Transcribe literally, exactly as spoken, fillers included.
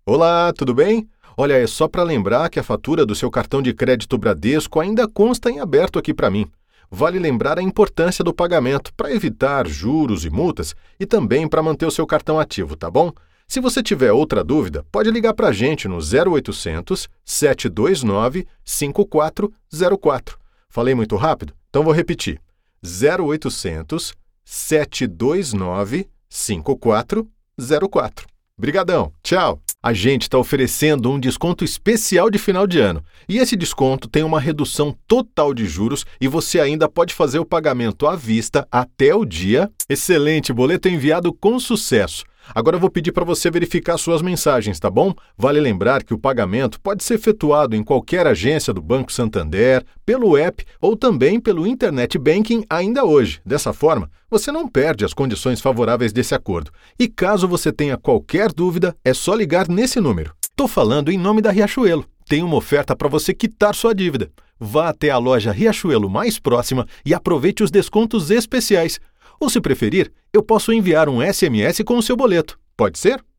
Olá, tudo bem? Olha, é só para lembrar que a fatura do seu cartão de crédito Bradesco ainda consta em aberto aqui para mim. Vale lembrar a importância do pagamento para evitar juros e multas e também para manter o seu cartão ativo, tá bom? Se você tiver outra dúvida, pode ligar para a gente no zero oitocentos, sete dois nove, cinco quatro zero quatro. Falei muito rápido? Então vou repetir. zero oitocentos, sete dois nove, cinco quatro zero quatro. Brigadão, tchau! A gente está oferecendo um desconto especial de final de ano. E esse desconto tem uma redução total de juros e você ainda pode fazer o pagamento à vista até o dia. Excelente, boleto enviado com sucesso. Agora eu vou pedir para você verificar suas mensagens, tá bom? Vale lembrar que o pagamento pode ser efetuado em qualquer agência do Banco Santander, pelo app ou também pelo Internet Banking ainda hoje. Dessa forma, você não perde as condições favoráveis desse acordo. E caso você tenha qualquer dúvida, é só ligar nesse número. Estou falando em nome da Riachuelo. Tem uma oferta para você quitar sua dívida. Vá até a loja Riachuelo mais próxima e aproveite os descontos especiais. Ou, se preferir, eu posso enviar um S M S com o seu boleto. Pode ser?